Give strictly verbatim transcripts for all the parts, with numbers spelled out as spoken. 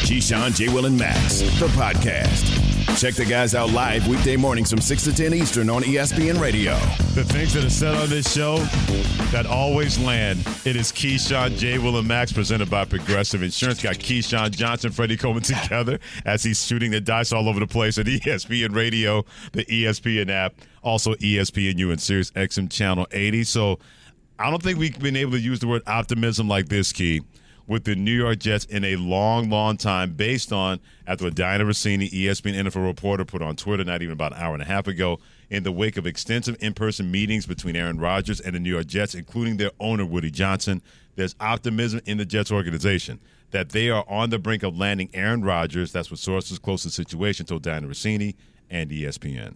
Keyshawn, J. Will, and Max, the podcast. Check the guys out live weekday mornings from six to ten Eastern on E S P N Radio. The things that are said on this show that always land. It is Keyshawn, J. Will, and Max, presented by Progressive Insurance. Got Keyshawn Johnson, Freddie Coleman together as he's shooting the dice all over the place at E S P N Radio, the E S P N app, also E S P N U and Sirius X M Channel eighty. So I don't think we've been able to use the word optimism like this, Key, with the New York Jets in a long, long time, based on, after what Diana Rossini, E S P N N F L reporter, put on Twitter not even about an hour and a half ago, in the wake of extensive in-person meetings between Aaron Rodgers and the New York Jets, including their owner, Woody Johnson. There's optimism in the Jets organization that they are on the brink of landing Aaron Rodgers. That's what sources close to the situation told Diana Rossini and E S P N.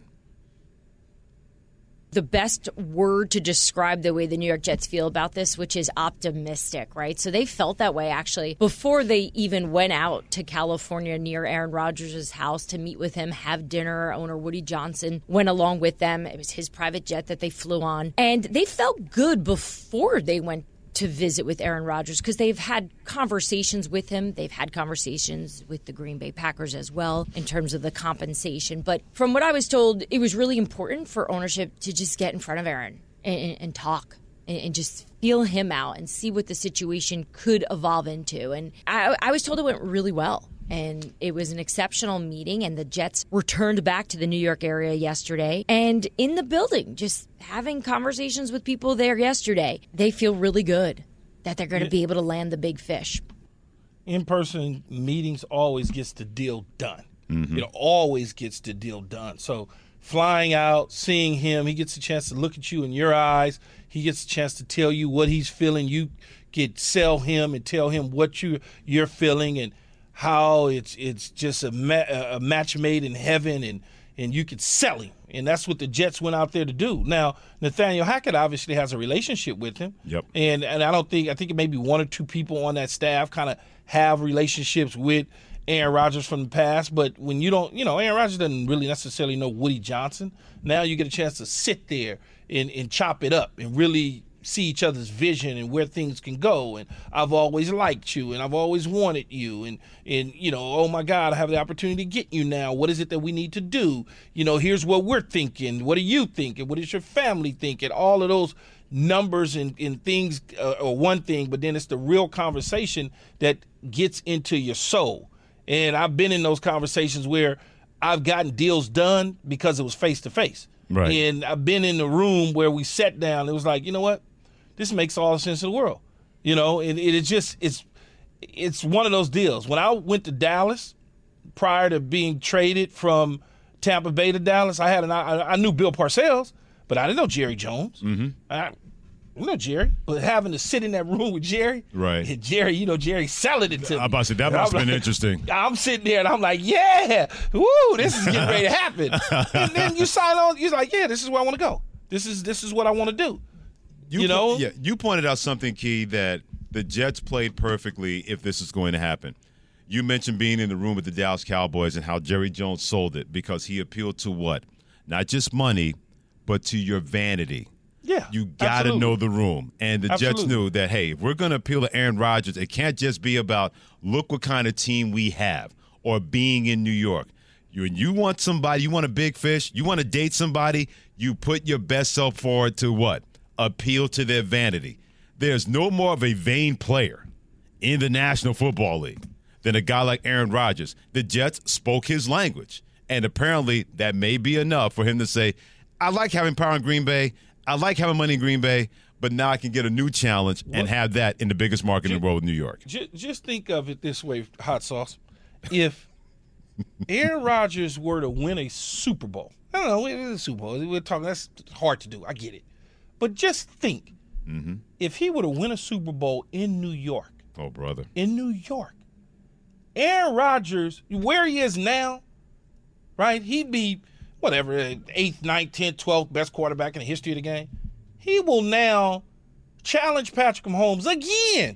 The best word to describe the way the New York Jets feel about this, which is optimistic, right? So they felt that way, actually, before they even went out to California near Aaron Rodgers' house to meet with him, have dinner. Owner Woody Johnson went along with them. It was his private jet that they flew on. And they felt good before they went to visit with Aaron Rodgers because they've had conversations with him. They've had conversations with the Green Bay Packers as well in terms of the compensation. But from what I was told, it was really important for ownership to just get in front of Aaron and, and talk and, and just feel him out and see what the situation could evolve into. And I, I was told it went really well. And it was an exceptional meeting, and the Jets returned back to the New York area yesterday. And in the building, just having conversations with people there yesterday, they feel really good that they're going to be able to land the big fish. In-person meetings always gets the deal done. Mm-hmm. It always gets the deal done. So flying out, seeing him, he gets a chance to look at you in your eyes. He gets a chance to tell you what he's feeling. You get sell him and tell him what you, you're feeling, and how it's it's just a, ma- a match made in heaven, and, and you could sell him. And that's what the Jets went out there to do. Now, Nathaniel Hackett obviously has a relationship with him. Yep. And and I don't think, I think it may be one or two people on that staff kind of have relationships with Aaron Rodgers from the past. But when you don't, you know, Aaron Rodgers doesn't really necessarily know Woody Johnson. Now you get a chance to sit there and, and chop it up and really see each other's vision and where things can go. And I've always liked you, and I've always wanted you, and and you know, oh my God, I have the opportunity to get you now. What is it that we need to do? You know, here's what we're thinking. What are you thinking? What is your family thinking? All of those numbers and, and things uh, are one thing, but then it's the real conversation that gets into your soul. And I've been in those conversations where I've gotten deals done because it was face to face. Right. And I've been in the room where we sat down. It was like, you know what? This makes all the sense in the world. You know, and it, it just, it's it's one of those deals. When I went to Dallas prior to being traded from Tampa Bay to Dallas, I had an I, I knew Bill Parcells, but I didn't know Jerry Jones. Mm-hmm. I, I know Jerry, but having to sit in that room with Jerry, right? And Jerry, you know, Jerry selling it to me. I'm about to say, that must have been interesting. I'm sitting there and I'm like, yeah, woo, this is getting ready to happen. And then you sign on, you're like, yeah, this is where I want to go. This is this is what I want to do. You, you know? Yeah, you pointed out something, Key, that the Jets played perfectly if this is going to happen. You mentioned being in the room with the Dallas Cowboys and how Jerry Jones sold it because he appealed to what? Not just money, but to your vanity. Yeah, you got to know the room. And the absolutely. Jets knew that, hey, if we're going to appeal to Aaron Rodgers, it can't just be about look what kind of team we have or being in New York. You, you want somebody, you want a big fish, you want to date somebody, you put your best self forward to what? Appeal to their vanity. There's no more of a vain player in the National Football League than a guy like Aaron Rodgers. The Jets spoke his language, and apparently that may be enough for him to say, I like having power in Green Bay, I like having money in Green Bay, but now I can get a new challenge and have that in the biggest market just, in the world, New York. Just, just think of it this way, Hot Sauce. If Aaron Rodgers were to win a Super Bowl, I don't know, it's a Super Bowl. We're talking, that's hard to do. I get it. But just think, mm-hmm. if he were to win a Super Bowl in New York. Oh, brother. In New York. Aaron Rodgers, where he is now, right, he'd be, whatever, eighth, ninth, tenth, twelfth best quarterback in the history of the game. He will now challenge Patrick Mahomes again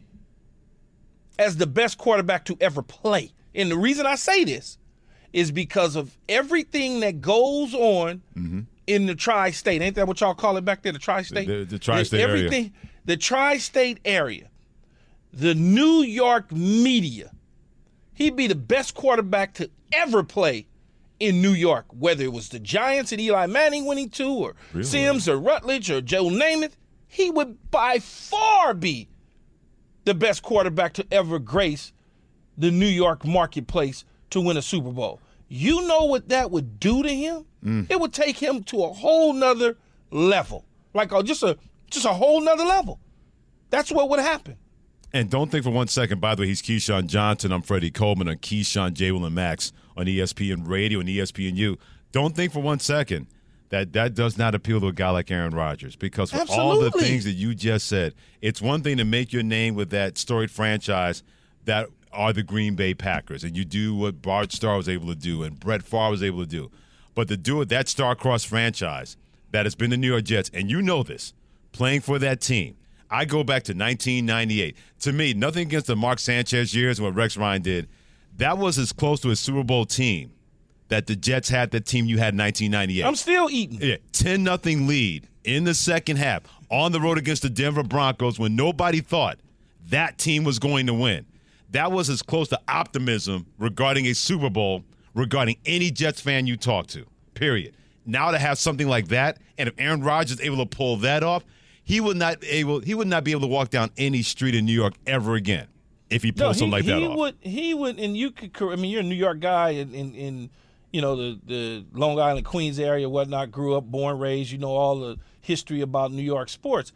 as the best quarterback to ever play. And the reason I say this is because of everything that goes on mm-hmm. in the tri-state. Ain't that what y'all call it back there, the tri-state? The, the, the tri-state everything, area. The tri-state area. The New York media he'd be the best quarterback to ever play in New York, whether it was the Giants and Eli Manning winning two, or really? Sims or Rutledge or Joe Namath. He would by far be the best quarterback to ever grace the New York marketplace to win a Super Bowl. You know what that would do to him? Mm. It would take him to a whole nother level, like a, just a just a whole nother level. That's what would happen. And don't think for one second, by the way, he's Keyshawn Johnson. I'm Freddie Coleman on Keyshawn, J. Will, and Max on E S P N Radio and E S P N U. Don't think for one second that that does not appeal to a guy like Aaron Rodgers, because for Absolutely. all the things that you just said, it's one thing to make your name with that storied franchise that are the Green Bay Packers, and you do what Bart Starr was able to do and Brett Favre was able to do. But to do it, that star-crossed franchise that has been the New York Jets, and you know this, playing for that team. I go back to nineteen ninety-eight. To me, nothing against the Mark Sanchez years and what Rex Ryan did. That was as close to a Super Bowl team that the Jets had, that team you had in nineteen ninety-eight. I'm still eating. Yeah, ten nothing lead in the second half on the road against the Denver Broncos when nobody thought that team was going to win. That was as close to optimism regarding a Super Bowl regarding any Jets fan you talk to, period. Now to have something like that, and if Aaron Rodgers is able to pull that off, he would not able he would not be able to walk down any street in New York ever again if he pulls no, he, something like that he off. Would, he would, and you could, I mean, you're a New York guy in, in, in you know, the, the Long Island, Queens area, whatnot, grew up, born, raised, you know, all the history about New York sports.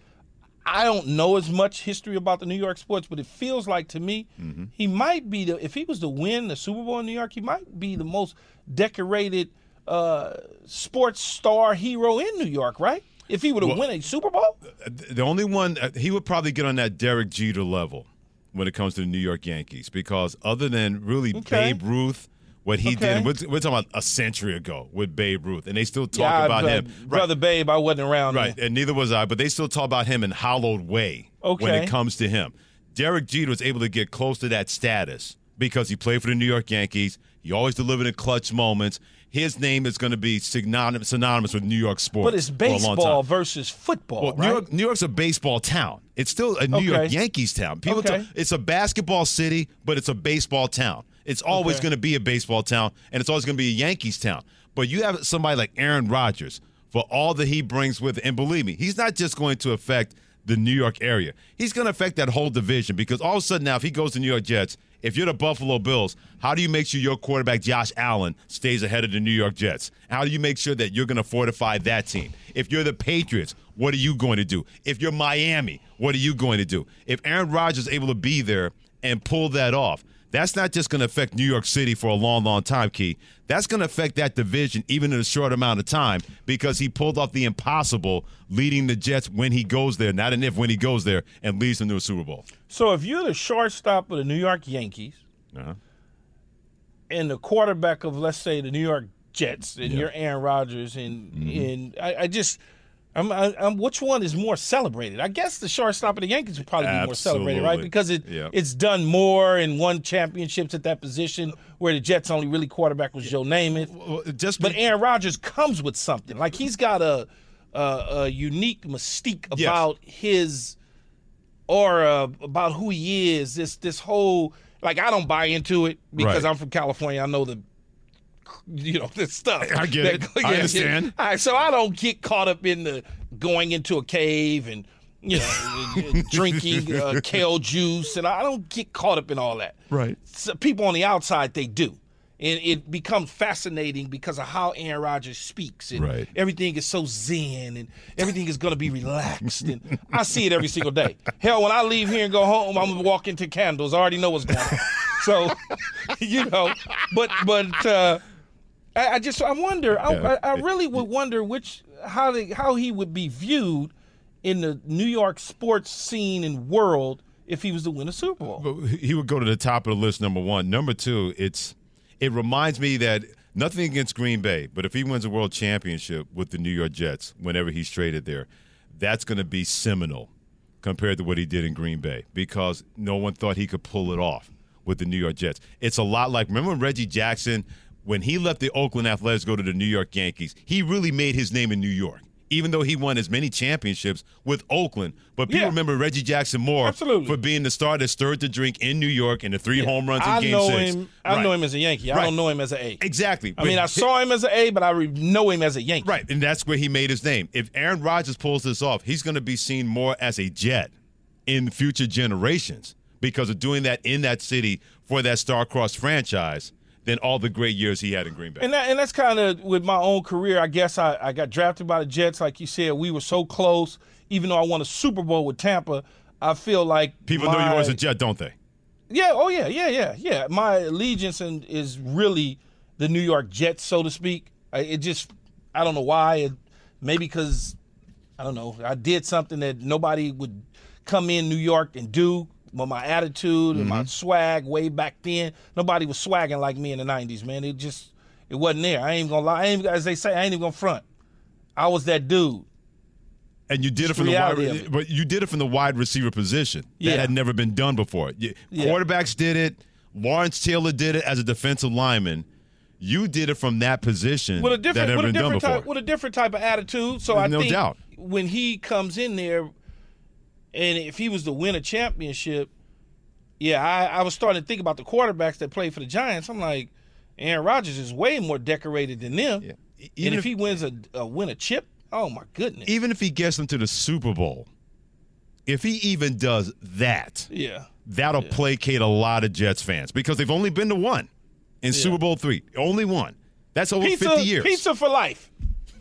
I don't know as much history about the New York sports, but it feels like to me mm-hmm. he might be the, if he was to win the Super Bowl in New York, he might be the most decorated uh, sports star hero in New York, right? If he were to well, win a Super Bowl? The only one, he would probably get on that Derek Jeter level when it comes to the New York Yankees, because other than really okay. Babe Ruth, what he okay. did, we're, we're talking about a century ago with Babe Ruth, and they still talk yeah, about but, him. Brother right. Babe, I wasn't around Right, then. and neither was I, but they still talk about him in hallowed way okay. when it comes to him. Derek Jeter was able to get close to that status because he played for the New York Yankees. He always delivered in clutch moments. His name is going to be synonymous, synonymous with New York sports. But it's baseball versus football, well, right? New York, New York's a baseball town. It's still a New okay. York Yankees town. People okay. talk, it's a basketball city, but it's a baseball town. It's always okay. going to be a baseball town, and it's always going to be a Yankees town. But you have somebody like Aaron Rodgers, for all that he brings with it, and believe me, he's not just going to affect the New York area. He's going to affect that whole division, because all of a sudden now, if he goes to New York Jets, if you're the Buffalo Bills, how do you make sure your quarterback, Josh Allen, stays ahead of the New York Jets? How do you make sure that you're going to fortify that team? If you're the Patriots, what are you going to do? If you're Miami, what are you going to do? If Aaron Rodgers is able to be there and pull that off, that's not just going to affect New York City for a long, long time, Key. That's going to affect that division even in a short amount of time, because he pulled off the impossible, leading the Jets when he goes there, not an if, when he goes there, and leads them to a Super Bowl. So if you're the shortstop of the New York Yankees uh-huh. and the quarterback of, let's say, the New York Jets, and yeah. you're Aaron Rodgers, and, mm-hmm. and I, I just – I'm, I'm, which one is more celebrated? I guess the shortstop of the Yankees would probably be Absolutely. more celebrated, right? Because it yeah. it's done more and won championships at that position, where the Jets' only really quarterback was Joe Namath. Well, just but be- Aaron Rodgers comes with something. Like, he's got a a, a unique mystique about yes. his aura, about who he is. This this whole, like, I don't buy into it because right. I'm from California. I know the you know, this stuff. I get it. Yeah, I understand. Yeah. All right, so I don't get caught up in the going into a cave and, you know, drinking uh, kale juice, and I don't get caught up in all that. Right. So people on the outside, they do. And it becomes fascinating because of how Aaron Rodgers speaks. And right. everything is so zen, and everything is going to be relaxed. And I see it every single day. Hell, when I leave here and go home, I'm going to walk into candles. I already know what's going on. So, you know, but, but, uh, I, I just I wonder I, I really would wonder which how they, how he would be viewed in the New York sports scene and world if he was to win a Super Bowl. He would go to the top of the list, number one. Number two, it's it reminds me that nothing against Green Bay, but if he wins a world championship with the New York Jets, whenever he's traded there, that's going to be seminal compared to what he did in Green Bay, because no one thought he could pull it off with the New York Jets. It's a lot like, remember when Reggie Jackson, when he left the Oakland Athletics to go to the New York Yankees, he really made his name in New York. even though he won as many championships with Oakland. But people Yeah. remember Reggie Jackson more Absolutely. for being the star that stirred the drink in New York and the three home runs in I Game know Six. him. I Right. know him as a Yankee. I Right. don't know him as an A. Exactly. I mean, I saw him as an A, but I re- know him as a Yankee. Right, and that's where he made his name. If Aaron Rodgers pulls this off, he's going to be seen more as a Jet in future generations because of doing that in that city for that star-crossed franchise than all the great years he had in Green Bay. And that, and that's kind of with my own career. I guess I, I got drafted by the Jets. Like you said, we were so close. Even though I won a Super Bowl with Tampa, I feel like People my, know you as a Jet, don't they? Yeah, oh yeah, yeah, yeah, yeah. My allegiance in, is really the New York Jets, so to speak. I, it just, I don't know why. It, maybe because, I don't know, I did something that nobody would come in New York and do. But my attitude and Mm-hmm. my swag way back then, nobody was swagging like me in the nineties, man. It just, it wasn't there. I ain't even gonna lie. I ain't, as they say, I ain't even gonna front. I was that dude. And you did Just it from the reality of wide, it. but you did it from the wide receiver position. Yeah. That had never been done before. You- Yeah. Quarterbacks did it. Lawrence Taylor did it as a defensive lineman. You did it from that position With a that different, had with never a been done different before. type, with a different type of attitude. So I No think doubt. when he comes in there, and if he was to win a championship, yeah, I, I was starting to think about the quarterbacks that played for the Giants. I'm like, Aaron Rodgers is way more decorated than them. Yeah. And Even if, if- he wins a, a win a chip, oh my goodness. Even if he gets them to the Super Bowl, if he even does that, yeah. that'll placate a lot of Jets fans because they've only been to one in Super Bowl three. Only one. That's over Pizza, fifty years. pizza for life.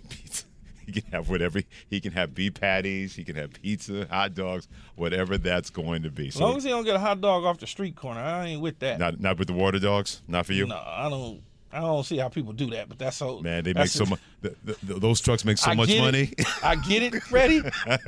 He can have whatever. He can have beef patties. He can have pizza, hot dogs, whatever that's going to be. As long as he don't get a hot dog off the street corner, I ain't with that. not not with the water dogs. Not for you. No, I don't. I don't see how people do that. But that's so. Man, they make that's so just- much. The, the, those trucks make so I much get money. It. I get it, Freddie.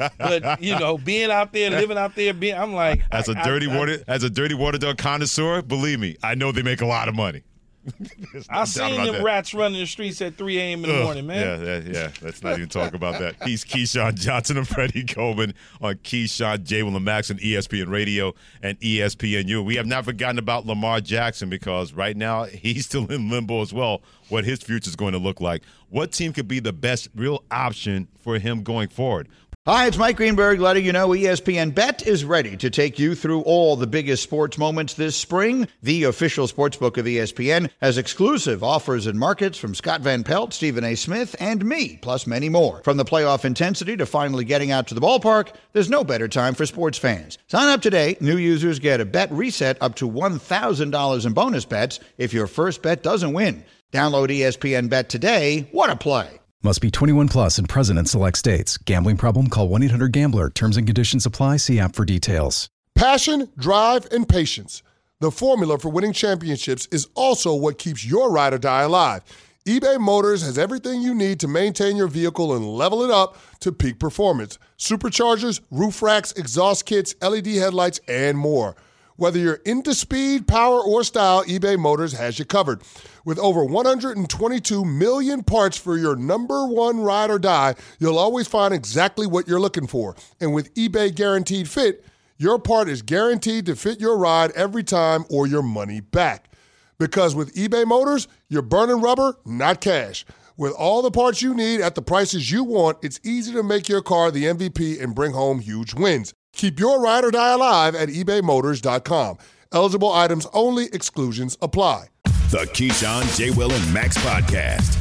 But you know, being out there, living out there, being, I'm like, As a I- dirty I, water, as a dirty water dog connoisseur, believe me, I know they make a lot of money. There's no I doubt seen about them that. rats running the streets at three a.m. in the Ugh, morning, man. Yeah, yeah, yeah. Let's not even talk about that. He's Keyshawn Johnson and Freddie Coleman on Keyshawn, J. Will and Max on E S P N Radio and E S P N U. We have not forgotten about Lamar Jackson because right now he's still in limbo as well, what his future is going to look like. What team could be the best real option for him going forward? Hi, it's Mike Greenberg letting you know E S P N Bet is ready to take you through all the biggest sports moments this spring. The official sportsbook of E S P N has exclusive offers and markets from Scott Van Pelt, Stephen A. Smith, and me, plus many more. From the playoff intensity to finally getting out to the ballpark, there's no better time for sports fans. Sign up today. New users get a bet reset up to one thousand dollars in bonus bets if your first bet doesn't win. Download E S P N Bet today. What a play. Must be twenty-one plus and present in select states. Gambling problem? Call one eight hundred gambler. Terms and conditions apply. See app for details. Passion, drive, and patience. The formula for winning championships is also what keeps your ride or die alive. eBay Motors has everything you need to maintain your vehicle and level it up to peak performance. Superchargers, roof racks, exhaust kits, L E D headlights, and more. Whether you're into speed, power, or style, eBay Motors has you covered. With over one hundred twenty-two million parts for your number one ride or die, you'll always find exactly what you're looking for. And with eBay Guaranteed Fit, your part is guaranteed to fit your ride every time or your money back. Because with eBay Motors, you're burning rubber, not cash. With all the parts you need at the prices you want, it's easy to make your car the M V P and bring home huge wins. Keep your ride or die alive at ebay motors dot com. Eligible items only. Exclusions apply. The Keyshawn, J. Will, and Max Podcast.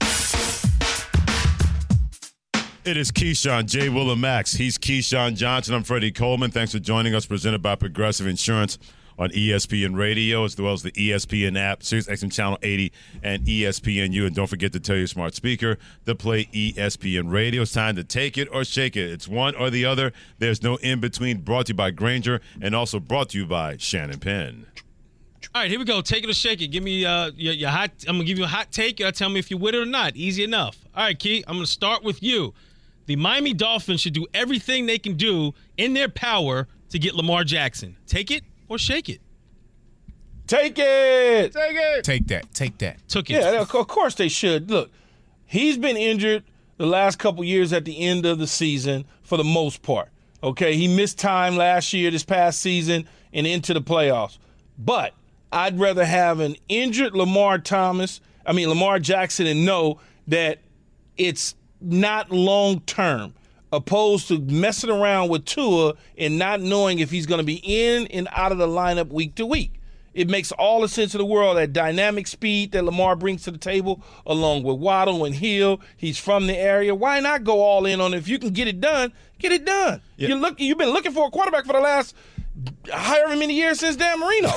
It is Keyshawn, J. Will and Max. He's Keyshawn Johnson. I'm Freddie Coleman. Thanks for joining us. Presented by Progressive Insurance on E S P N Radio, as well as the E S P N app, Sirius X M Channel eighty, and E S P N U. And don't forget to tell your smart speaker to play E S P N Radio. It's time to take it or shake it. It's one or the other. There's no in-between. Brought to you by Granger and also brought to you by Shannon Penn. All right, here we go. Take it or shake it. Give me uh, your, your hot. I'm gonna give you a hot take. You gotta tell me if you're with it or not. Easy enough. All right, Key. I'm gonna start with you. The Miami Dolphins should do everything they can do in their power to get Lamar Jackson. Take it or shake it. Take it. Take it. Take that. Take that. Took it. Yeah, of course they should. Look, he's been injured the last couple years at the end of the season for the most part. Okay, he missed time last year, this past season, and into the playoffs. But I'd rather have an injured Lamar Thomas, I mean Lamar Jackson, and know that it's not long term, opposed to messing around with Tua and not knowing if he's going to be in and out of the lineup week to week. It makes all the sense in the world, that dynamic speed that Lamar brings to the table, along with Waddle and Hill. He's from the area. Why not go all in on it? If you can get it done, get it done. Yeah. You're look, you've been looking for a quarterback for the last however many years since Dan Marino.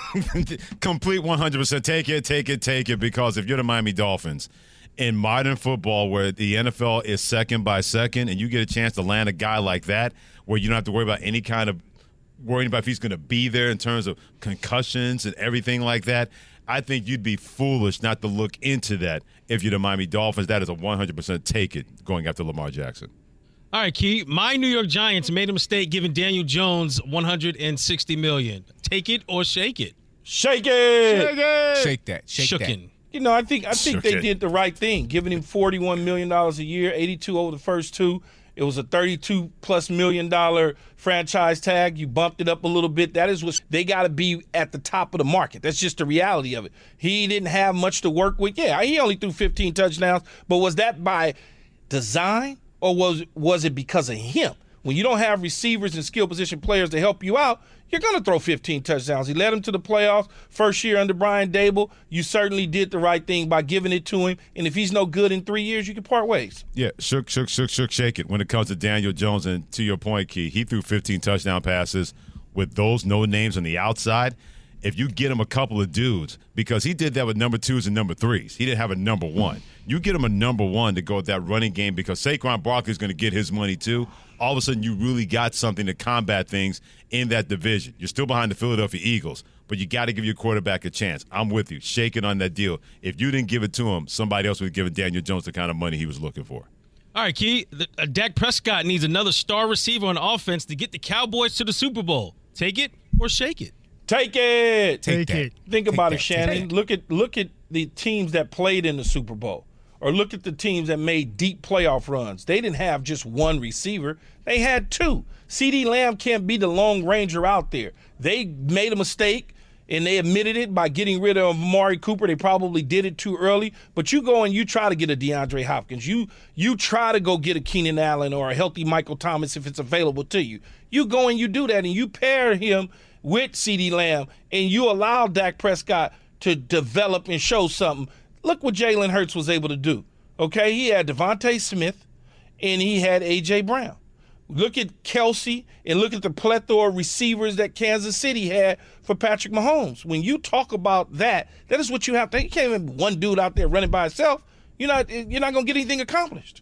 Complete one hundred percent. Take it, take it, take it, because if you're the Miami Dolphins, in modern football where the N F L is second by second and you get a chance to land a guy like that where you don't have to worry about any kind of worrying about if he's going to be there in terms of concussions and everything like that, I think you'd be foolish not to look into that if you're the Miami Dolphins. That is a one hundred percent take it going after Lamar Jackson. All right, Key. My New York Giants made a mistake giving Daniel Jones one hundred sixty million dollars. Take it or shake it? Shake it. Shake it. Shake that. Shake Shookin'. that. You know, I think I think Shook they it. did the right thing, giving him forty-one million dollars a year, eighty-two over the first two. It was a thirty-two plus million dollar franchise tag. You bumped it up a little bit. That is what they got to be at the top of the market. That's just the reality of it. He didn't have much to work with. Yeah, he only threw fifteen touchdowns, but was that by design or was was it because of him? When you don't have receivers and skill position players to help you out, you're going to throw fifteen touchdowns. He led him to the playoffs first year under Brian Dable. You certainly did the right thing by giving it to him. And if he's no good in three years, you can part ways. Yeah, shook, shook, shook, shook, shake it when it comes to Daniel Jones. And to your point, Key, he threw fifteen touchdown passes with those no names on the outside. If you get him a couple of dudes, because he did that with number twos and number threes. He didn't have a number one. You get him a number one to go with that running game because Saquon Barkley is going to get his money too. All of a sudden, you really got something to combat things in that division. You're still behind the Philadelphia Eagles, but you got to give your quarterback a chance. I'm with you. Shake it on that deal. If you didn't give it to him, somebody else would have given Daniel Jones the kind of money he was looking for. All right, Key. The, uh, Dak Prescott needs another star receiver on offense to get the Cowboys to the Super Bowl. Take it or shake it? Take it. Take that. Think Take about that. it, Shannon. Take Look at look at the teams that played in the Super Bowl, or look at the teams that made deep playoff runs. They didn't have just one receiver. They had two. CeeDee Lamb can't be the lone ranger out there. They made a mistake, and they admitted it by getting rid of Amari Cooper. They probably did it too early. But you go and you try to get a DeAndre Hopkins. You you try to go get a Keenan Allen or a healthy Michael Thomas if it's available to you. You go and you do that, and you pair him with CeeDee Lamb, and you allow Dak Prescott to develop and show something. Look what Jalen Hurts was able to do. Okay, he had Devontae Smith, and he had A J. Brown. Look at Kelsey, and look at the plethora of receivers that Kansas City had for Patrick Mahomes. When you talk about that, that is what you have to. You can't have one dude out there running by himself. You're not. You're not going to get anything accomplished.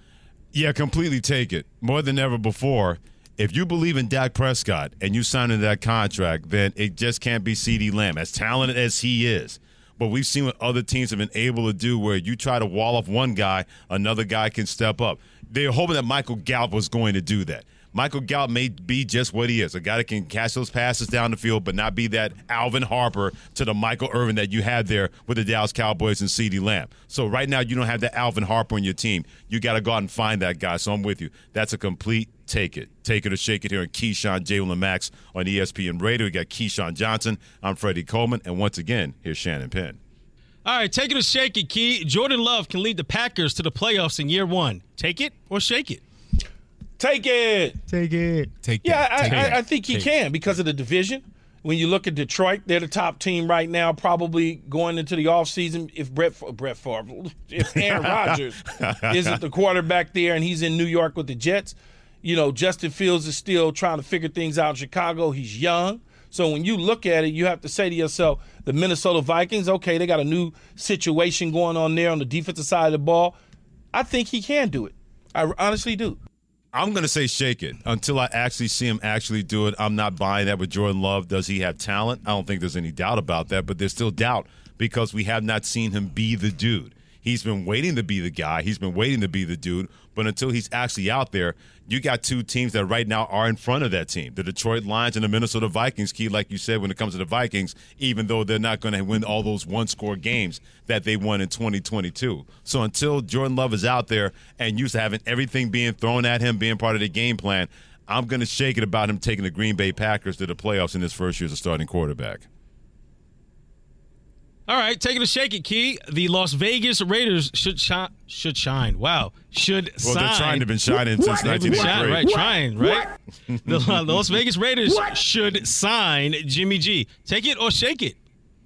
Yeah, completely take it. More than ever before. If you believe in Dak Prescott and you sign into that contract, then it just can't be CeeDee Lamb, as talented as he is. But we've seen what other teams have been able to do where you try to wall off one guy, another guy can step up. They're hoping that Michael Gallup was going to do that. Michael Gallup may be just what he is, a guy that can catch those passes down the field but not be that Alvin Harper to the Michael Irvin that you had there with the Dallas Cowboys and CeeDee Lamb. So right now you don't have that Alvin Harper on your team. You got to go out and find that guy. So I'm with you. That's a complete take it. Take it or shake it here on Keyshawn, J. Will, and Max on E S P N Radio. We got Keyshawn Johnson. I'm Freddie Coleman. And once again, here's Shannon Penn. All right, take it or shake it, Key. Jordan Love can lead the Packers to the playoffs in year one. Take it or shake it? Take it. Take it. Take Yeah, that. I, Take I, that. I think he Take can because of the division. When you look at Detroit, they're the top team right now, probably going into the offseason. If Brett, Brett Favre, if Aaron Rodgers isn't the quarterback there and he's in New York with the Jets, you know, Justin Fields is still trying to figure things out in Chicago. He's young. So when you look at it, you have to say to yourself, the Minnesota Vikings, okay, they got a new situation going on there on the defensive side of the ball. I think he can do it. I honestly do. I'm going to say shake it until I actually see him actually do it. I'm not buying that with Jordan Love. Does he have talent? I don't think there's any doubt about that, but there's still doubt because we have not seen him be the dude. He's been waiting to be the guy. He's been waiting to be the dude. But until he's actually out there, you got two teams that right now are in front of that team, the Detroit Lions and the Minnesota Vikings. Key, like you said, when it comes to the Vikings, even though they're not going to win all those one-score games that they won in twenty twenty-two. So until Jordan Love is out there and used to having everything being thrown at him, being part of the game plan, I'm going to shake it about him taking the Green Bay Packers to the playoffs in his first year as a starting quarterback. All right, take it or shake it, Key. The Las Vegas Raiders should shine. Should shine. Wow. Should well, sign. Well, they're trying to been shining since nineteen eighty-three. Right, trying, right? The uh, Las Vegas Raiders should sign Jimmy G. Take it or shake it.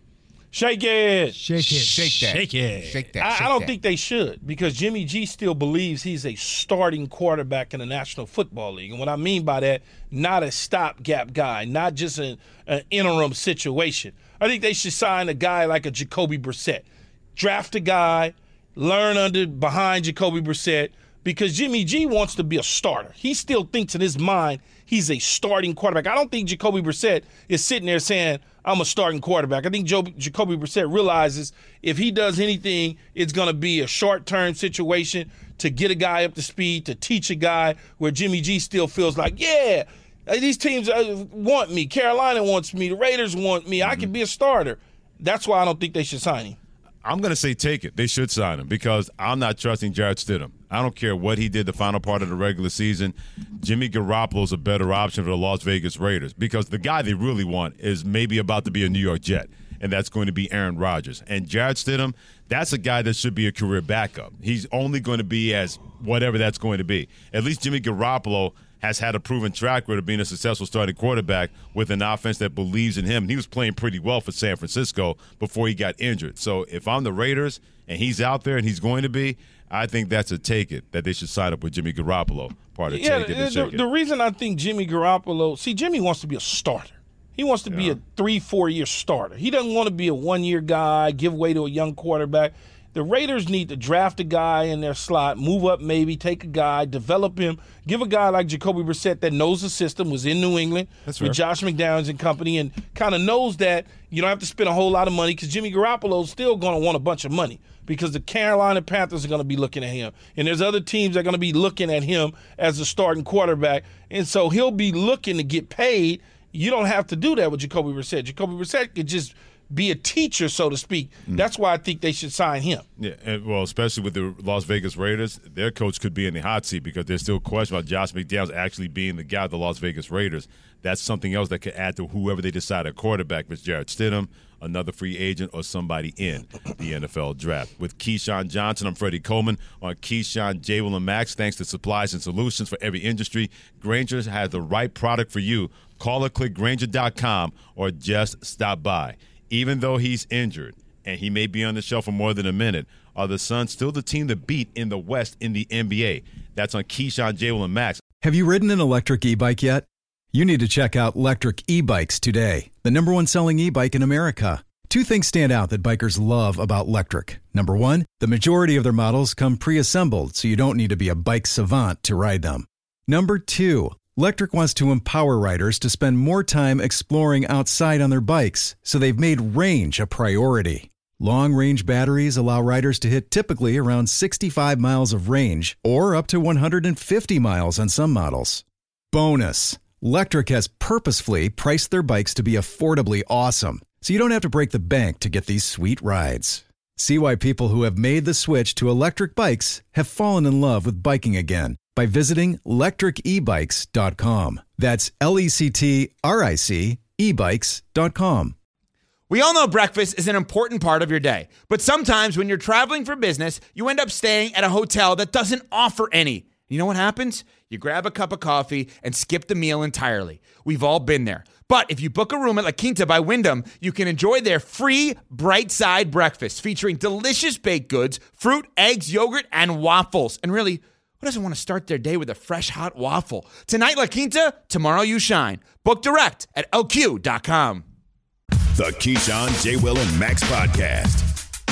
Shake it. Shake it. Shake that. Shake it. Shake that. I, Shake I don't that. think they should because Jimmy G still believes he's a starting quarterback in the National Football League. And what I mean by that, not a stopgap guy, not just an, an interim situation. I think they should sign a guy like a Jacoby Brissett. Draft a guy, learn under behind Jacoby Brissett because Jimmy G wants to be a starter. He still thinks in his mind he's a starting quarterback. I don't think Jacoby Brissett is sitting there saying, I'm a starting quarterback. I think Joe, Jacoby Brissett realizes if he does anything, it's going to be a short-term situation to get a guy up to speed, to teach a guy where Jimmy G still feels like, yeah, these teams want me. Carolina wants me. The Raiders want me. I can be a starter. That's why I don't think they should sign him. I'm going to say take it. They should sign him because I'm not trusting Jarrett Stidham. I don't care what he did the final part of the regular season. Jimmy Garoppolo's a better option for the Las Vegas Raiders because the guy they really want is maybe about to be a New York Jet, and that's going to be Aaron Rodgers. And Jarrett Stidham, that's a guy that should be a career backup. He's only going to be as whatever that's going to be. At least Jimmy Garoppolo has had a proven track record of being a successful starting quarterback with an offense that believes in him. And he was playing pretty well for San Francisco before he got injured. So if I'm the Raiders and he's out there and he's going to be, I think that's a take it, that they should sign up with Jimmy Garoppolo. Part of yeah, take it and the, shake the, it. the reason I think Jimmy Garoppolo – see, Jimmy wants to be a starter. He wants to yeah. be a three, four-year starter. He doesn't want to be a one-year guy, give way to a young quarterback. The Raiders need to draft a guy in their slot, move up maybe, take a guy, develop him, give a guy like Jacoby Brissett that knows the system, was in New England That's with fair. Josh McDaniels and company, and kind of knows that you don't have to spend a whole lot of money because Jimmy Garoppolo's still going to want a bunch of money because the Carolina Panthers are going to be looking at him. And there's other teams that are going to be looking at him as a starting quarterback. And so he'll be looking to get paid. You don't have to do that with Jacoby Brissett. Jacoby Brissett could just – be a teacher, so to speak. Mm. That's why I think they should sign him. Yeah, and, well, especially with the Las Vegas Raiders, their coach could be in the hot seat because there's still question about Josh McDaniels actually being the guy of the Las Vegas Raiders. That's something else that could add to whoever they decide at quarterback, if it's Jarrett Stidham, another free agent, or somebody in the N F L draft. With Keyshawn Johnson, I'm Freddie Coleman on Keyshawn, J. Will, and Max. Thanks to Supplies and Solutions for every industry, Granger has the right product for you. Call or click Granger dot com or just stop by. Even though he's injured and he may be on the shelf for more than a minute, are the Suns still the team to beat in the West in the N B A? That's on Keyshawn, J. Will, and Max. Have you ridden an electric e-bike yet? You need to check out Lectric E-Bikes today, the number one selling e-bike in America. Two things stand out that bikers love about Lectric. Number one, the majority of their models come pre-assembled, so you don't need to be a bike savant to ride them. Number two, Lectric wants to empower riders to spend more time exploring outside on their bikes, so they've made range a priority. Long-range batteries allow riders to hit typically around sixty-five miles of range, or up to one hundred fifty miles on some models. Bonus, Lectric has purposefully priced their bikes to be affordably awesome, so you don't have to break the bank to get these sweet rides. See why people who have made the switch to electric bikes have fallen in love with biking again by visiting lectric e bikes dot com. That's L E C T R I C e bikes dot com. We all know breakfast is an important part of your day, but sometimes when you're traveling for business, you end up staying at a hotel that doesn't offer any. You know what happens? You grab a cup of coffee and skip the meal entirely. We've all been there. But if you book a room at La Quinta by Wyndham, you can enjoy their free Bright Side breakfast featuring delicious baked goods, fruit, eggs, yogurt, and waffles. And really, who doesn't want to start their day with a fresh, hot waffle? Tonight, La Quinta, tomorrow you shine. Book direct at L Q dot com. The Keyshawn, J. Will, and Max Podcast.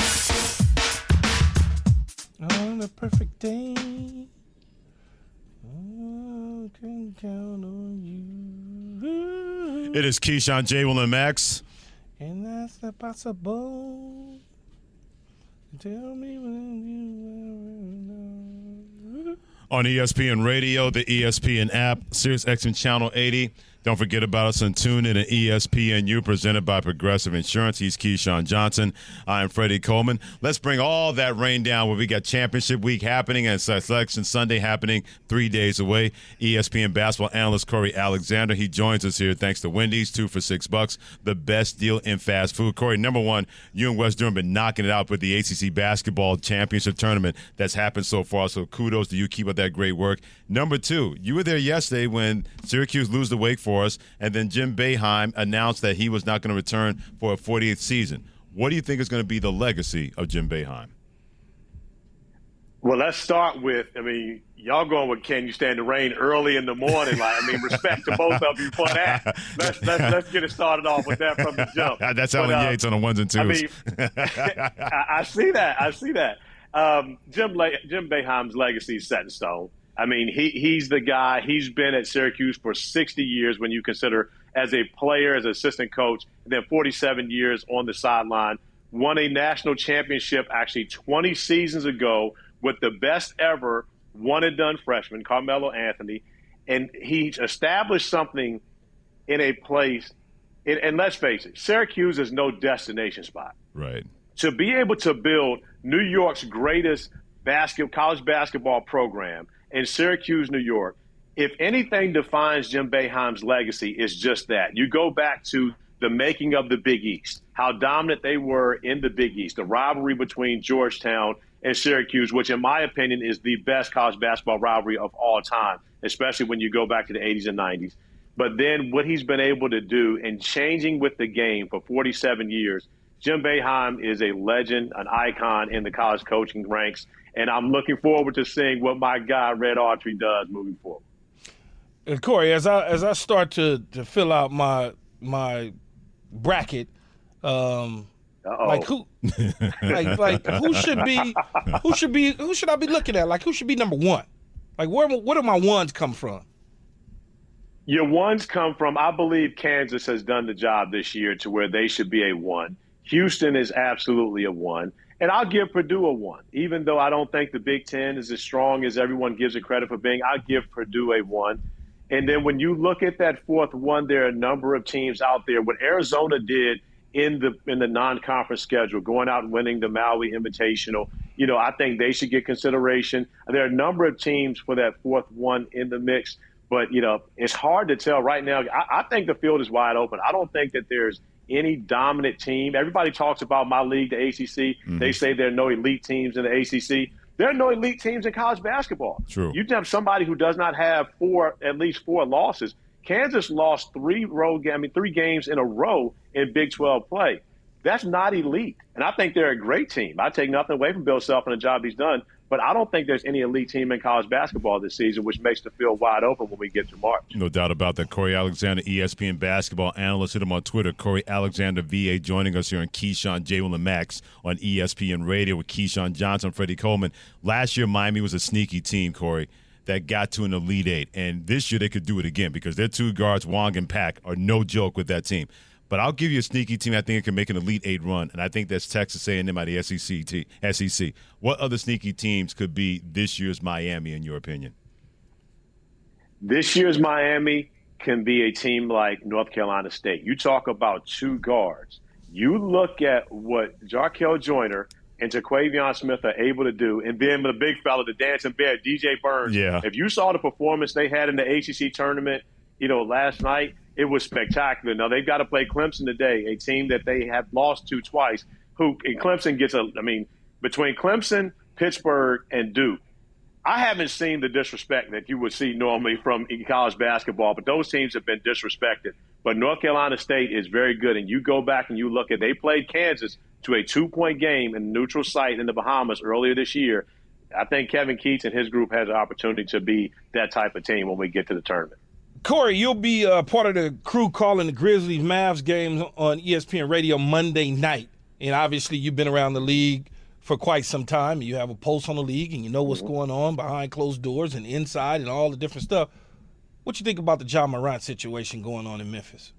On a perfect day, I can count on you. It is Keyshawn, J. Will, and Max. And that's not possible. Tell me when you are. On E S P N Radio, the E S P N app, Sirius X M Channel eighty. Don't forget about us on TuneIn and E S P N U, presented by Progressive Insurance. He's Keyshawn Johnson. I'm Freddie Coleman. Let's bring all that rain down where we got championship week happening and Selection Sunday happening three days away. E S P N basketball analyst Corey Alexander. He joins us here thanks to Wendy's, two for six bucks, the best deal in fast food. Corey, number one, you and West Durham been knocking it out with the A C C basketball championship tournament that's happened so far, so kudos to you. Keep up that great work. Number two, you were there yesterday when Syracuse lose to Wake Forest, and then Jim Boeheim announced that he was not going to return for a forty-eighth season. What do you think is going to be the legacy of Jim Boeheim? Well, let's start with, I mean, y'all going with can you stand the rain early in the morning? Like, I mean, respect to both of you for that. Let's let's, let's get it started off with that from the jump. That's Alan uh, Yates on the ones and twos. I mean, I, I see that. I see that. Um, Jim Le- Jim Boeheim's legacy is set in stone. I mean, he he's the guy. He's been at Syracuse for sixty years when you consider as a player, as an assistant coach, and then forty-seven years on the sideline. Won a national championship actually twenty seasons ago with the best ever one-and-done freshman, Carmelo Anthony. And he established something in a place, and, and let's face it, Syracuse is no destination spot. Right. To be able to build New York's greatest basket, college basketball program in Syracuse, New York, if anything defines Jim Boeheim's legacy, is just that. You go back to the making of the Big East, how dominant they were in the Big East, the rivalry between Georgetown and Syracuse, which in my opinion is the best college basketball rivalry of all time, especially when you go back to the eighties and nineties. But then what he's been able to do in changing with the game for forty-seven years, Jim Boeheim is a legend, an icon in the college coaching ranks, and I'm looking forward to seeing what my guy Red Autry does moving forward. And Corey, as I as I start to, to fill out my my bracket, um, Uh-oh. like who, like like who should be, who should be, who should I be looking at? Like who should be number one? Like where where do my ones come from? Your ones come from, I believe Kansas has done the job this year to where they should be a one. Houston is absolutely a one. And I'll give Purdue a one. Even though I don't think the Big Ten is as strong as everyone gives it credit for being, I'll give Purdue a one. And then when you look at that fourth one, there are a number of teams out there. What Arizona did in the in the non-conference schedule, going out and winning the Maui Invitational, you know, I think they should get consideration. There are a number of teams for that fourth one in the mix. But, you know, it's hard to tell right now. I, I think the field is wide open. I don't think that there's any dominant team. Everybody talks about my league, the A C C. Mm-hmm. They say there are no elite teams in the A C C. There are no elite teams in college basketball. True. You have somebody who does not have four, at least four losses. Kansas lost three road, I mean, three games in a row in Big twelve play. That's not elite. And I think they're a great team. I take nothing away from Bill Self and the job he's done, but I don't think there's any elite team in college basketball this season, which makes the field wide open when we get to March. No doubt about that. Corey Alexander, E S P N basketball analyst. Hit him on Twitter. Corey Alexander, V A, joining us here on Keyshawn, J. Will, and Max on E S P N Radio with Keyshawn Johnson, Freddie Coleman. Last year, Miami was a sneaky team, Corey, that got to an Elite Eight. And this year they could do it again because their two guards, Wong and Pack, are no joke with that team. But I'll give you a sneaky team I think it can make an Elite Eight run, and I think that's Texas A and M out of the S E C. S E C. What other sneaky teams could be this year's Miami, in your opinion? This year's Miami can be a team like North Carolina State. You talk about two guards. You look at what Jarkel Joyner and Jaquavion Smith are able to do, and then the big fella, the dancing bear, D J Burns. Yeah. If you saw the performance they had in the A C C tournament, you know, last night, it was spectacular. Now, they've got to play Clemson today, a team that they have lost to twice, who and Clemson gets a – I mean, between Clemson, Pittsburgh, and Duke, I haven't seen the disrespect that you would see normally from college basketball, but those teams have been disrespected. But North Carolina State is very good, and you go back and you look at – they played Kansas to a two-point game in a neutral site in the Bahamas earlier this year. I think Kevin Keats and his group has an opportunity to be that type of team when we get to the tournament. Corey, you'll be uh, part of the crew calling the Grizzlies Mavs games on E S P N Radio Monday night. And obviously you've been around the league for quite some time. You have a pulse on the league and you know what's mm-hmm. going on behind closed doors and inside and all the different stuff. What you think about the Ja Morant situation going on in Memphis?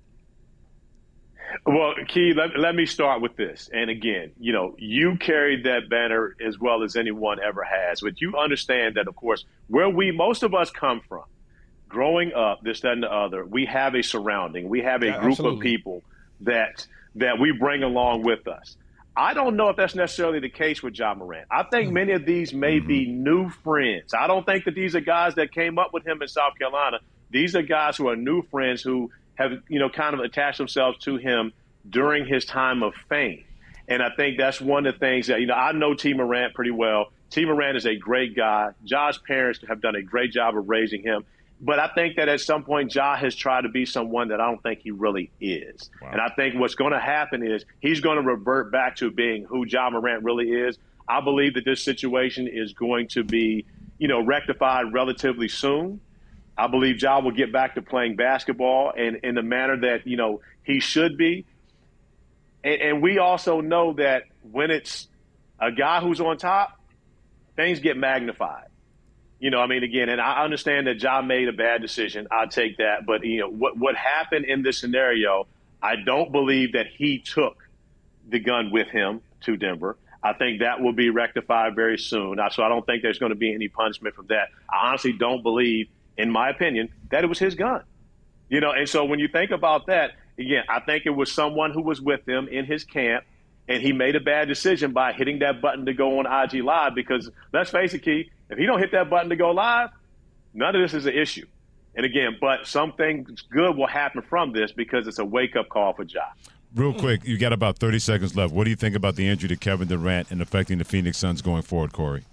Well, Key, let, let me start with this. And again, you know, you carried that banner as well as anyone ever has. But you understand that, of course, where we, most of us come from, growing up, this, that, and the other, we have a surrounding. We have a Yeah, group absolutely. of people that that we bring along with us. I don't know if that's necessarily the case with Ja Morant. I think Mm-hmm. many of these may be new friends. I don't think that these are guys that came up with him in South Carolina. These are guys who are new friends who have, you know, kind of attached themselves to him during his time of fame. And I think that's one of the things that, you know, I know T. Morant pretty well. T. Morant is a great guy. Ja's parents have done a great job of raising him. But I think that at some point, Ja has tried to be someone that I don't think he really is. Wow. And I think what's going to happen is he's going to revert back to being who Ja Morant really is. I believe that this situation is going to be, you know, rectified relatively soon. I believe Ja will get back to playing basketball and in the manner that, you know, he should be. And, and we also know that when it's a guy who's on top, things get magnified. You know, I mean, again, and I understand that Ja made a bad decision. I'll take that. But, you know, what, what happened in this scenario, I don't believe that he took the gun with him to Denver. I think that will be rectified very soon. So I don't think there's going to be any punishment from that. I honestly don't believe, in my opinion, that it was his gun. You know, and so when you think about that, again, I think it was someone who was with him in his camp, and he made a bad decision by hitting that button to go on I G Live because, let's face it, Key, if he don't hit that button to go live, none of this is an issue. And again, but something good will happen from this because it's a wake-up call for Ja. Real quick, you got about thirty seconds left. What do you think about the injury to Kevin Durant and affecting the Phoenix Suns going forward, Corey?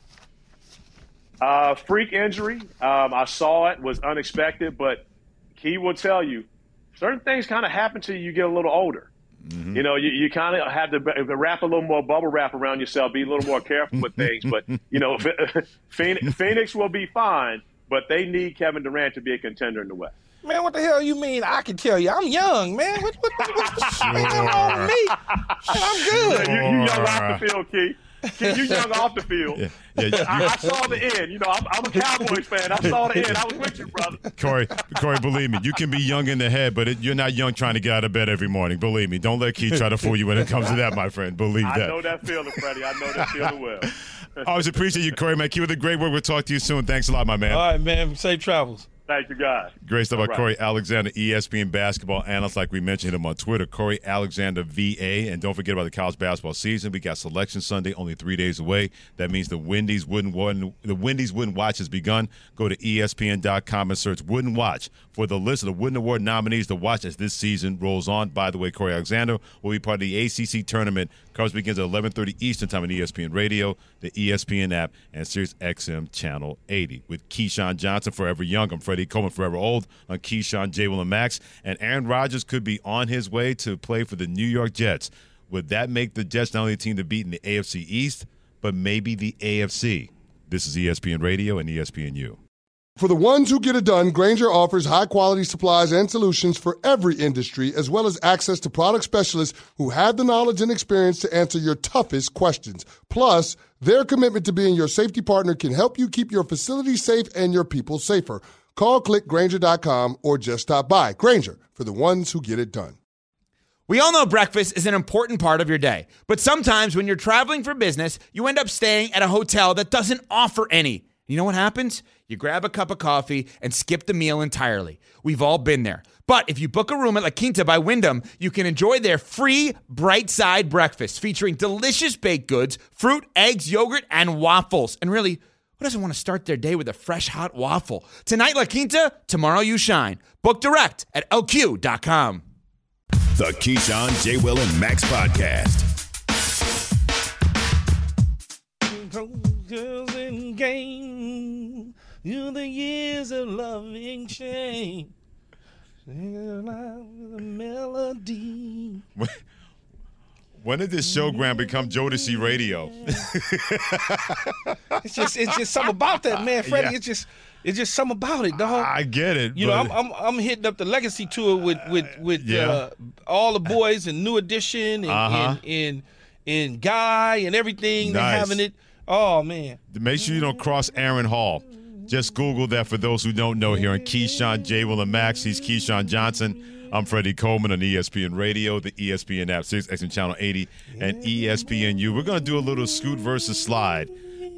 Uh, freak injury. Um, I saw it, was unexpected, but Key will tell you, certain things kind of happen to you, you get a little older. Mm-hmm. You know, you, you kind of have to wrap a little more bubble wrap around yourself, be a little more careful with things. But, you know, Phoenix, Phoenix will be fine, but they need Kevin Durant to be a contender in the West. Man, what the hell you mean? I can tell you, I'm young, man. What, what, what, what's going on with me? I'm good. You, you young off the field, Key. Key, you young off the field. Yeah, yeah, I, I saw the end. You know, I'm, I'm a Cowboys fan. I saw the end. I was with you, brother. Corey, Corey, believe me, you can be young in the head, but it, you're not young trying to get out of bed every morning. Believe me. Don't let Keith try to fool you when it comes to that, my friend. Believe I that. know that feeling, Freddie. I know that feeling well. Always appreciate you, Corey, man. Keep with the great work. We'll talk to you soon. Thanks a lot, my man. All right, man. Safe travels. Thank you, guys. Great stuff All by right. Corey Alexander, E S P N basketball analyst, like we mentioned him on Twitter, Corey Alexander V A. And don't forget about the college basketball season. We got Selection Sunday, only three days away. That means the Wendy's Wooden Watch, the Wendy's Wooden Watch has begun. Go to E S P N dot com and search Wooden Watch for the list of the Wooden Award nominees to watch as this season rolls on. By the way, Corey Alexander will be part of the A C C tournament. Coverage begins at eleven thirty Eastern Time on E S P N Radio, the E S P N app, and Sirius X M Channel eighty. With Keyshawn Johnson, Forever Young. I'm Freddie Coleman, Forever Old on Keyshawn, J. Will, and Max. And Aaron Rodgers could be on his way to play for the New York Jets. Would that make the Jets not only a team to beat in the A F C East, but maybe the A F C? This is E S P N Radio and E S P N U. For the ones who get it done, Grainger offers high-quality supplies and solutions for every industry, as well as access to product specialists who have the knowledge and experience to answer your toughest questions. Plus, their commitment to being your safety partner can help you keep your facility safe and your people safer. Call, click Grainger dot com, or just stop by. Grainger, for the ones who get it done. We all know breakfast is an important part of your day, but sometimes when you're traveling for business, you end up staying at a hotel that doesn't offer any. You know what happens? You grab a cup of coffee and skip the meal entirely. We've all been there. But if you book a room at La Quinta by Wyndham, you can enjoy their free Bright Side breakfast featuring delicious baked goods, fruit, eggs, yogurt, and waffles. And really, who doesn't want to start their day with a fresh hot waffle? Tonight, La Quinta, tomorrow you shine. Book direct at L Q dot com. The Keyshawn, J. Will, and Max Podcast. Girls in game, you the years of loving shame. Sing it loud with a melody. When did this showgram become Jodeci Radio? It's just, it's just something about that, man, Freddie. Yeah. It's just, it's just something about it, dog. I get it. You know, but- I'm, I'm I'm hitting up the Legacy tour with with with Yeah. uh, all the boys and New Edition and Uh-huh. and, and and Guy and everything. They're Nice. having it. Oh man. Make sure you don't cross Aaron Hall. Just Google that for those who don't know here on Keyshawn, J. Will, and Max. He's Keyshawn Johnson. I'm Freddie Coleman on E S P N Radio, the E S P N app, Sirius X M Channel eighty, and E S P N U. We're going to do a little Scoot versus Slide.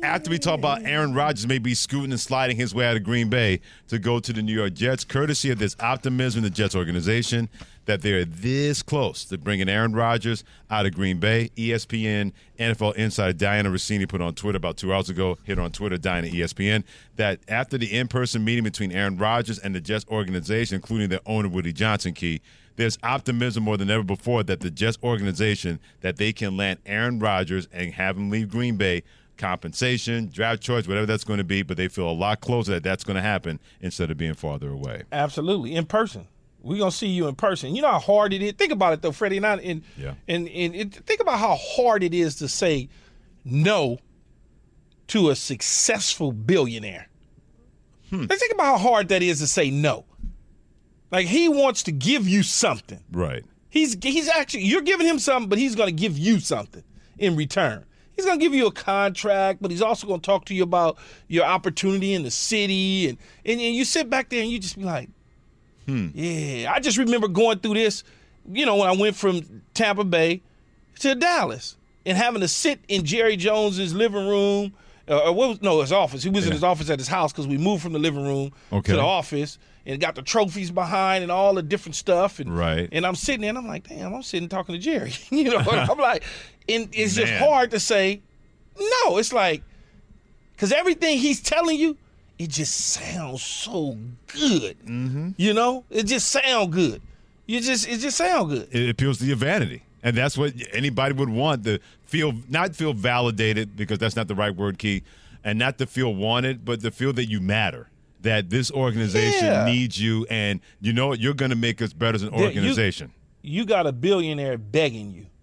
after we talk about Aaron Rodgers maybe scooting and sliding his way out of Green Bay to go to the New York Jets, courtesy of this optimism in the Jets organization that they're this close to bringing Aaron Rodgers out of Green Bay. E S P N N F L insider Diana Rossini put on Twitter about two hours ago, hit on Twitter, Diana E S P N, that after the in-person meeting between Aaron Rodgers and the Jets organization, including their owner Woody Johnson, Key, there's optimism more than ever before that the Jets organization, that they can land Aaron Rodgers and have him leave Green Bay, compensation, draft choice, whatever that's going to be, but they feel a lot closer that that's going to happen instead of being farther away. Absolutely. In person. We're going to see you in person. You know how hard it is? Think about it, though, Freddie. And, I, and, yeah. and, and, and think about how hard it is to say no to a successful billionaire. Hmm. Let's think about how hard that is to say no. Like, he wants to give you something. Right. He's he's actually, you're giving him something, but he's going to give you something in return. He's going to give you a contract, but he's also going to talk to you about your opportunity in the city. And, and, and you sit back there and you just be like, Hmm. yeah. I just remember going through this, you know, when I went from Tampa Bay to Dallas and having to sit in Jerry Jones's living room. Uh, or what was, no, his office. He was yeah. in his office at his house because we moved from the living room okay. to the office and got the trophies behind and all the different stuff. And, right. and I'm sitting there and I'm like, damn, I'm sitting talking to Jerry. you know, and I'm like, and it's Man. just hard to say no. It's like, because everything he's telling you, it just sounds so good. Mm-hmm. You know, it just sounds good. You just, it just sounds good. It appeals to your vanity. And that's what anybody would want, to feel, not feel validated, because that's not the right word, Key, and not to feel wanted, but to feel that you matter, that this organization yeah. needs you, and you know what, you're going to make us better as an organization. You, you got a billionaire begging you.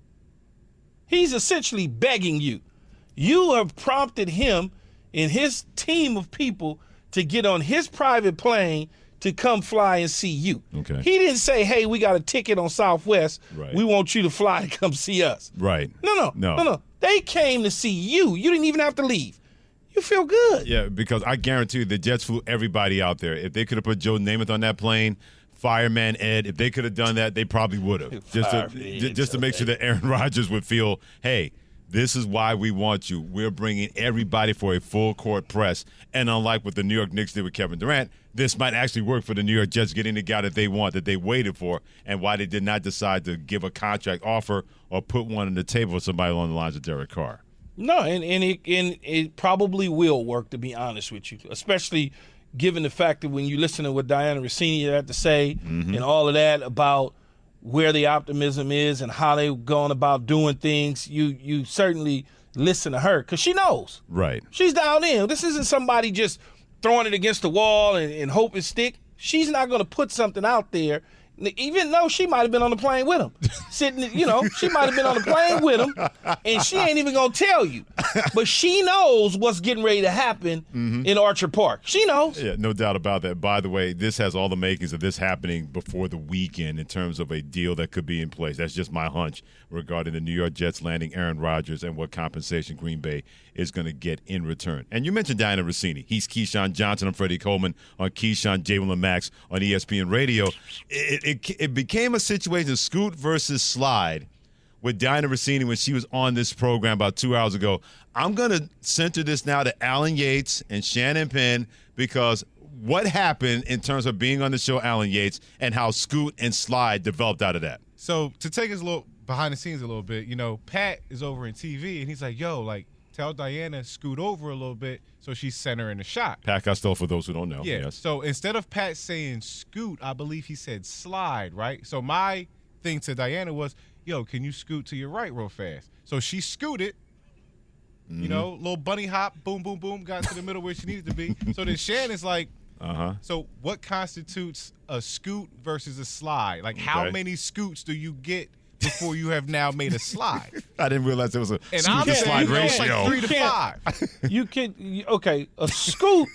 He's essentially begging you. You have prompted him and his team of people to get on his private plane to come fly and see you. Okay. He didn't say, hey, we got a ticket on Southwest. Right. We want you to fly to come see us. Right. No, no, no, no, no. They came to see you. You didn't even have to leave. You feel good. Yeah, because I guarantee you the Jets flew everybody out there. If they could have put Joe Namath on that plane, Fireman Ed, if they could have done that, they probably would have. Just to, j- just to make sure that Aaron Rodgers would feel, hey, this is why we want you. We're bringing everybody for a full court press. And unlike what the New York Knicks did with Kevin Durant, this might actually work for the New York Jets, getting the guy that they want, that they waited for, and why they did not decide to give a contract offer or put one on the table for somebody along the lines of Derek Carr. No, and, and, it, and it probably will work, to be honest with you, especially given the fact that when you listen to what Diana Rossini had to say mm-hmm. and all of that about where the optimism is and how they've gone about doing things, you you certainly listen to her because she knows. Right. She's down in. This isn't somebody just throwing it against the wall and, and hope it stick. She's not going to put something out there, even though she might have been on the plane with him. Sitting, you know, she might have been on the plane with him, and she ain't even going to tell you. But she knows what's getting ready to happen mm-hmm. in Orchard Park. She knows. Yeah, no doubt about that. By the way, this has all the makings of this happening before the weekend in terms of a deal that could be in place. That's just my hunch regarding the New York Jets landing Aaron Rodgers and what compensation Green Bay is going to get in return. And you mentioned Diana Rossini. He's Keyshawn Johnson. I'm Freddie Coleman on Keyshawn, J. Will and Max on E S P N Radio. It, it, it became a situation of scoot versus slide with Diana Rossini when she was on this program about two hours ago. I'm going to center this now to Alan Yates and Shannon Penn, because what happened in terms of being on the show, Alan Yates, and how scoot and slide developed out of that. So to take us a little behind the scenes a little bit, you know, Pat is over in T V, and he's like, yo, like, tell Diana scoot over a little bit so she's centering the shot. Pat Costello, for those who don't know. Yeah. Yes. So instead of Pat saying scoot, I believe he said slide, right? So my thing to Diana was, yo, can you scoot to your right real fast? So she scooted, mm-hmm. you know, little bunny hop, boom, boom, boom, got to the middle where she needed to be. So then Shannon's like, uh-huh. So what constitutes a scoot versus a slide? Like, how okay. many scoots do you get before you have now made a slide? I didn't realize there was a and scoot I'm to slide saying, ratio. Like three to five. You can, you, okay, a scoot,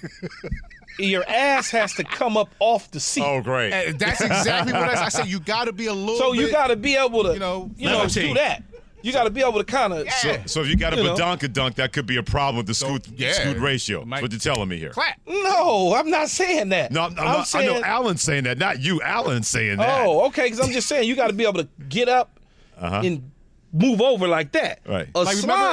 your ass has to come up off the seat. Oh, great. And that's exactly what I, I said. You got to be a little So bit, you got to be able to, you know, you know do that. You got to be able to kind of. Yeah. So, so if you got a You know. badonka dunk, that could be a problem with the So, scoot, yeah. scoot ratio. Might- That's what you're telling me here. clap. No, I'm not saying that. No, I'm, I'm I'm not, saying, I know Alan's saying that, not you. Alan's saying that. Oh, okay, because I'm just saying you got to be able to get up Uh-huh. and move over like that. Right. A Like, remember- slide,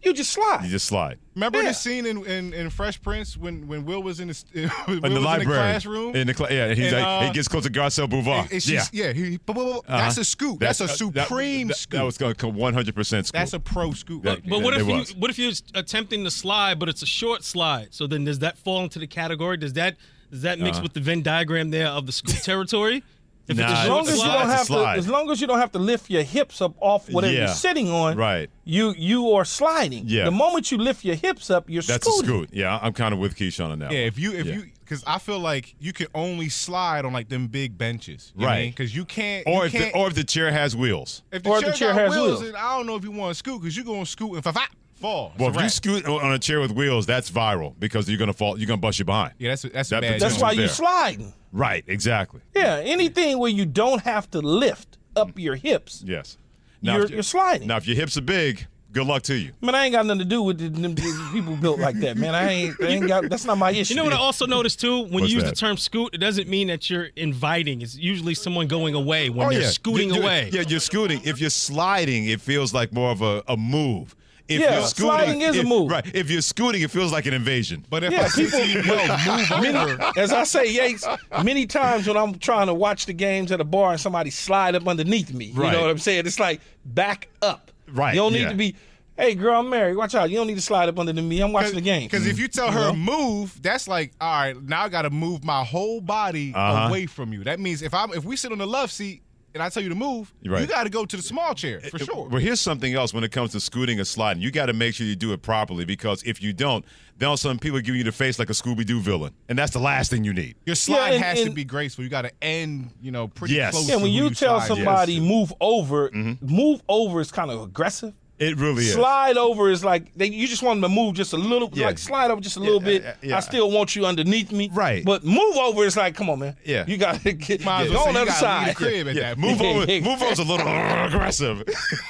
You just slide. You just slide. Remember Yeah. the scene in, in, in Fresh Prince when, when Will was in the when In Will the was library. in the classroom? In the cla- yeah, and he's And, like, uh, he gets close to Garcelle Bouvard. And- and yeah. she's- yeah, he, bu- bu- bu- Uh-huh. that's a scoop. That's, a uh, that- supreme that, scoop. That was going to come one hundred percent scoop. That's a pro scoop. That- But what it if you was. what if you're attempting to slide, but it's a short slide? So then does that fall into the category? Does that does that mix Uh-huh. with the Venn diagram there of the scoop territory? If Nah, it's a As short long as you slide, don't it's a have to, slide. as long as you don't have to lift your hips up off whatever Yeah. you're sitting on, Right. You you are sliding. Yeah. The moment you lift your hips up, you're That's scooting. a scoot. Yeah, I'm kind of with Keyshawn on that. Yeah, one. if you if Yeah. you because I feel like you can only slide on like them big benches, you Right. Because you can't. or you if the, can't, or if the chair has wheels. if the or if chair, the chair got has wheels, wheels. then I don't know if you want to scoot because you're going to scoot and fa- fa- fall. Well, It's if a you wrap. scoot on a chair with wheels, that's viral because you're gonna fall. You're gonna bust your behind. yeah, that's a, that's a That bad. potential- That's why there. you're sliding. Right. Exactly. Yeah, anything where you don't have to lift up your hips, Yes. you're, if you- you're sliding. Now, if your hips are big, good luck to you. Man, I ain't got nothing to do with the, them, them people built like that, man. I ain't, I ain't got. That's not my issue. You know what I also noticed too? When What's you use that? the term scoot, it doesn't mean that you're inviting. It's usually someone going away when Oh, they're yeah. scooting You- you- away. Yeah, you're scooting. If you're sliding, it feels like more of a, a move. If Yeah, you're scooting, sliding is a if- move. Right. If you're scooting, it feels like an invasion. But if Yeah, I say people- to you, yo, move over. As I say, Yates, many times when I'm trying to watch the games at a bar and somebody slide up underneath me, you Right. know what I'm saying? It's like back up. Right, You don't need yeah. to be, hey, girl, I'm married. Watch out. You don't need to slide up underneath me. I'm watching the game. Because if you tell You her know? move, that's like, all right, now I got to move my whole body Uh-huh. away from you. That means if I'm if we sit on the love seat and I tell you to move, Right. you got to go to the small chair for sure. Well, here's something else when it comes to scooting or sliding. You got to make sure you do it properly because if you don't, then all of a sudden people give you the face like a Scooby-Doo villain. And that's the last thing you need. Your slide and- has to and- be graceful. You got to end, you know, pretty Yes. close. yeah, to when who you tell slide. somebody yes. move over, Mm-hmm. move over is kind of aggressive. It really is. Slide over is like they, you just want them to move just a little, Yeah. like slide over just a little Yeah, bit. yeah, yeah. I still want you underneath me, Right. But move over is like, come on, man. Yeah. you got to get Might as go well on say the you other gotta leave side. the crib at Yeah, that move point. over. Move over's a little aggressive.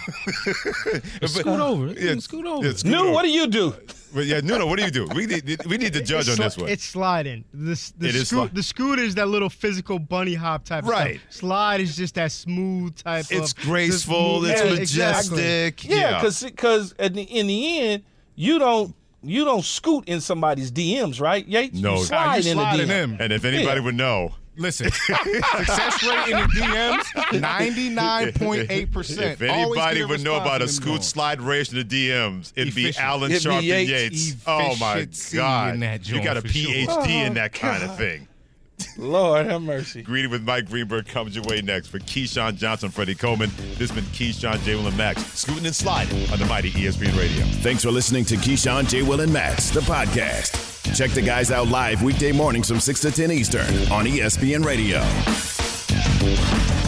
Scoot over. Yeah, Scoot over. yeah, scoot New, over. what do you do? But yeah, Nuno, what do you do? We need we need to judge on It's this sli- one. It's sliding. The, s- the, It is scoot, sli- the scoot is that little physical bunny hop type Right. of stuff. Slide is just that smooth type of. It's graceful. just It's move- Yeah, exactly. majestic. Yeah, because because in the, in the end, you don't you don't scoot in somebody's D Ms, right? Yates? No. you Nah, slide you in the slide D in M. them. And if anybody Yeah. would know, Listen, success rate in the D Ms, ninety-nine point eight percent. if anybody would know about a scoot slide race in the D Ms, it'd be Efficient. Alan It'd be Sharpton Yates. Yates. Oh my Efficiency God. in that You joint got a for P H D sure. in that kind of thing. Lord have mercy. Greeting with Mike Greenberg comes your way next. For Keyshawn Johnson, Freddie Coleman, this has been Keyshawn, J. Will, and Max, scooting and sliding on the mighty E S P N Radio. Thanks for listening to Keyshawn, J. Will, and Max, the podcast. Check the guys out live weekday mornings from six to ten Eastern on E S P N Radio.